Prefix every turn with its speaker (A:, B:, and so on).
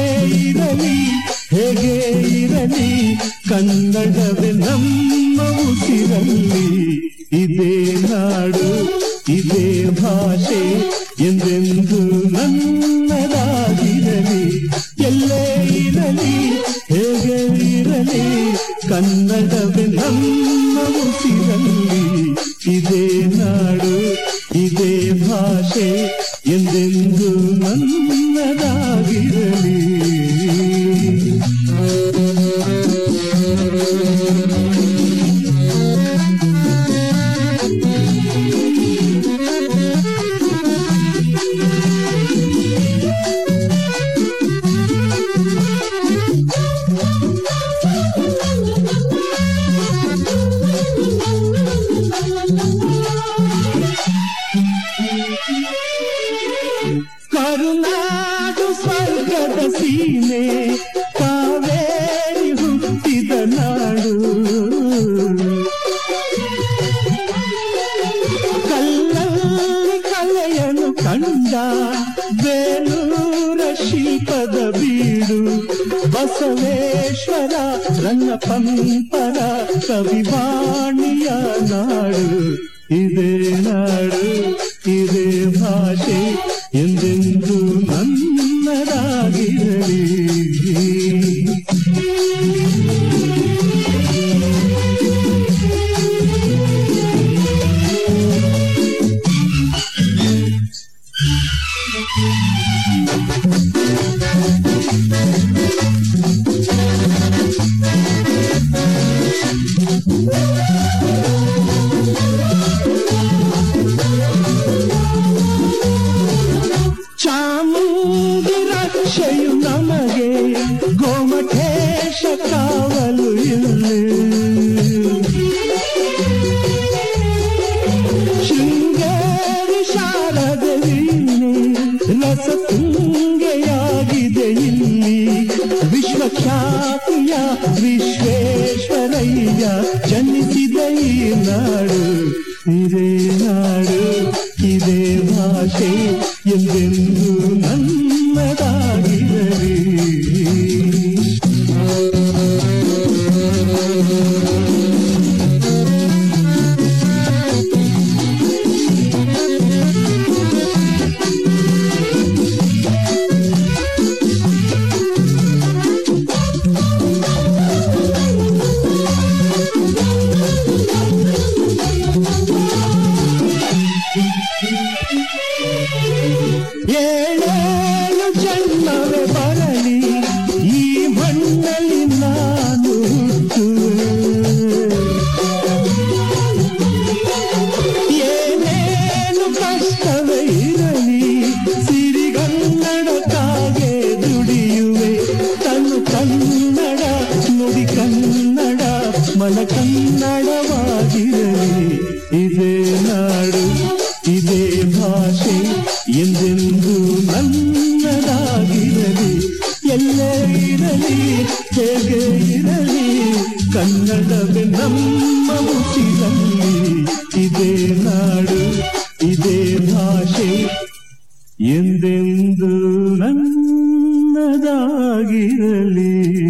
A: ಇರಲಿ ಹೇಗೆ ಇರಲಿ ಕನ್ನಡವೇ ನಮ್ಮ ಉಸಿರಲ್ಲಿ. ಇದೇ ನಾಡು ಇದೇ ಭಾಷೆ ಎಂದೆಂದು ನನ್ನದಾಗಿರಲಿ. ಎಲ್ಲೇ ಇರಲಿ ಹೇಗೆ ಇರಲಿ ಕನ್ನಡವೇ ನಮ್ಮ ಉಸಿರಲ್ಲಿ. ಇದೇ ನಾಡು ಇದೇ ಭಾಷೆ ಎಂದೆಂದು ನನ್ನದಾಗಿರಲಿ. ಕರುನಾಡು ಸ್ವರ್ಗದ ಸೀಮೆ ಕಾವೇರಿ ಹುಟ್ಟಿದ ನಾಡು. ಕಲ್ಲಲ್ಲಿ ಕಲೆಯನ್ನು ಕಂಡ ಬೇಲೂರ ಶಿಲ್ಪದ ಬೀಡು. ಬಸವೇಶ್ವರ ರಂಗಪಂಪರ ಕವಿವಾಣಿಯ ನಾಡು. ಇದೇ ನಾಡು ಇದೇ ಭಾಷೆ ಎಂದೆಂದು ನನ್ನದಾಗಿರಲಿ. ಚಾಮುಂಡಿ ರಕ್ಷೆಯು ನಮಗೆ ಗೋಮಠೇಶ ಕಾವಲು ಇಲ್ಲಿ. ಶೃಂಗೇರಿ ಶಾರದೆ ವೀಣೆ ರಸ ತುಂಗೆಯಾಗಿದೆ ಇಲ್ಲಿ. ವಿಶ್ವಖ್ಯಾತಿಯ ವಿಶ್ವೇಶ್ವರಯ್ಯ ಜನಿಸಿದ ಈ ನಾಡು. ಇದೇ ನಾಡು ಇದೇ ಭಾಷೆ ಎಂದೆಂದು ನನ್ನದಾಗಿರಲಿ. ಏಳೇಳು ಜನ್ಮವೇ ಬರಲಿ ಈ ಮಣ್ಣಲ್ಲಿ ನಾನು ಹುಟ್ಟುವೆ. ಏನೇನು ಕಷ್ಟವೇ ಇರಲಿ ಸಿರಿಗನ್ನಡಕ್ಕಾಗೆ ದುಡಿಯುವೆ. ತನು ಕನ್ನಡ ನುಡಿ ಕನ್ನಡ ಮನ ಕನ್ನಡವಾಗಿರಲಿ. ಇದೇ ನಾಡು ಇದೇ ಭಾಷೆ ಎಂದೆಂದು ನನ್ನದಾಗಿರಲಿ. ಎಲ್ಲೇ ಇರಲಿ ಹೇಗೆ ಇರಲಿ ಕನ್ನಡವೇ ನಮ್ಮ ಉಸಿರಲ್ಲಿ. ಇದೇ ನಾಡು ಇದೇ ಭಾಷೆ ಎಂದೆಂದು ನನ್ನದಾಗಿರಲಿ.